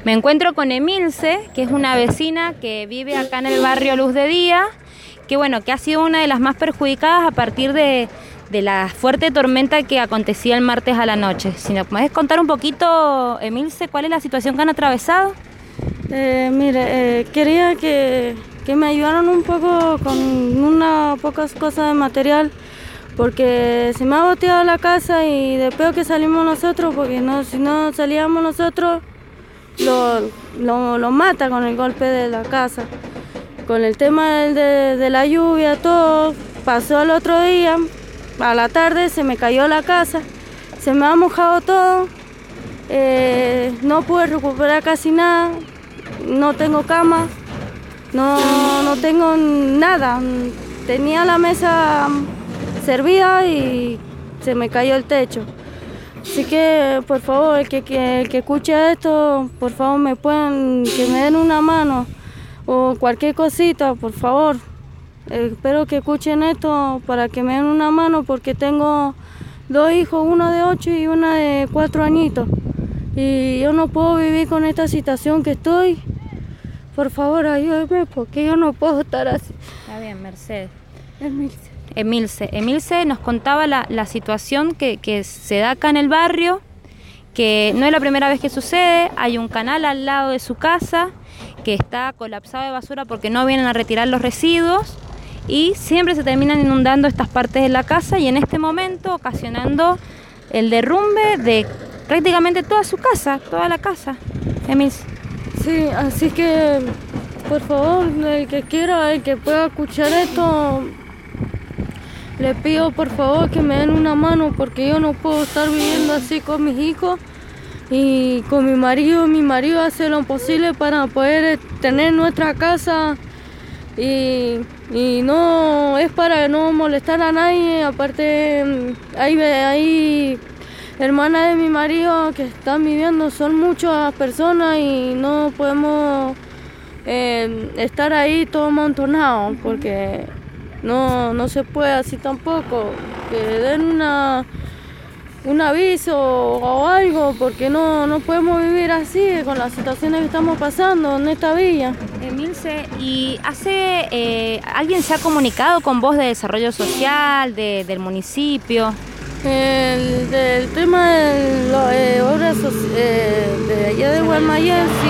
Me encuentro con Emilce, que es una vecina que vive acá en el barrio Luz de Día, que bueno, que ha sido una de las más perjudicadas a partir de la fuerte tormenta que acontecía el martes a la noche. Si nos puedes contar un poquito, Emilce, ¿cuál es la situación que han atravesado? Quería que me ayudaran un poco con unas pocas cosas de material, porque se me ha boteado la casa y de peor que salimos nosotros, porque si no salíamos nosotros, lo mata con el golpe de la casa. Con el tema de la lluvia, todo pasó el otro día, a la tarde se me cayó la casa, se me ha mojado todo, no pude recuperar casi nada, no tengo cama, no tengo nada. Tenía la mesa servida y se me cayó el techo. Así que, por favor, el que escuche esto, por favor, que me den una mano o cualquier cosita, por favor. Espero que escuchen esto para que me den una mano, porque tengo 2 hijos, uno de 8 y una de 4 añitos. Y yo no puedo vivir con esta situación que estoy. Por favor, ayúdeme, porque yo no puedo estar así. Está bien, Mercedes. Emilce nos contaba la situación que se da acá en el barrio, que no es la primera vez que sucede. Hay un canal al lado de su casa que está colapsado de basura porque no vienen a retirar los residuos y siempre se terminan inundando estas partes de la casa, y en este momento ocasionando el derrumbe de prácticamente toda su casa, toda la casa. Emilce. Sí, así que, por favor, el que quiera, el que pueda escuchar esto, le pido por favor que me den una mano, porque yo no puedo estar viviendo así con mis hijos y con mi marido. Mi marido hace lo posible para poder tener nuestra casa y no es para no molestar a nadie. Aparte, hay hermanas de mi marido que están viviendo, son muchas personas y no podemos estar ahí todos amontonados, porque no se puede así tampoco. Que den un aviso o algo, porque no podemos vivir así con las situaciones que estamos pasando en esta villa. Emilce, ¿y alguien se ha comunicado con vos de desarrollo social, del municipio? Del tema de las obras de allá de Guaymallén, sí.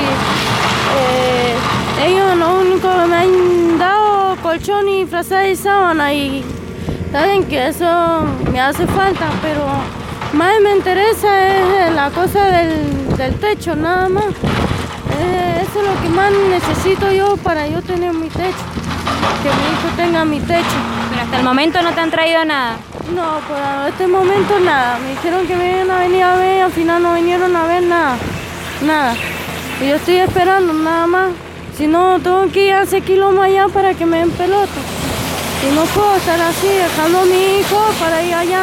Ellos lo único que me han dado colchón y frazada y sábana, y saben que eso me hace falta, pero más me interesa es la cosa del techo, nada más. Eso es lo que más necesito yo para yo tener mi techo, que mi hijo tenga mi techo. Pero hasta el momento no te han traído nada. No, por este momento nada. Me dijeron que me iban a venir a ver, al final no vinieron a ver nada. Y yo estoy esperando nada más. Si no, tengo que ir a 6 kilómetros allá para que me den pelota. Y no puedo estar así, dejando a mi hijo para ir allá.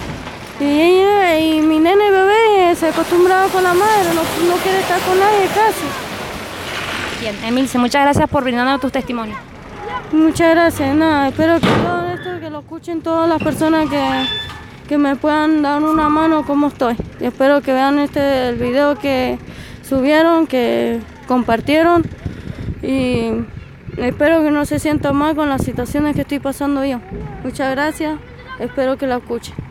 Y mi nene bebé se ha acostumbrado con la madre, no quiere estar con nadie casi. Bien, Emilce, muchas gracias por brindarnos tus testimonios. Muchas gracias, espero que todo esto que lo escuchen todas las personas que me puedan dar una mano como estoy. Y espero que vean el video que subieron, que compartieron, y espero que no se sientan mal con las situaciones que estoy pasando yo. Muchas gracias, espero que la escuchen.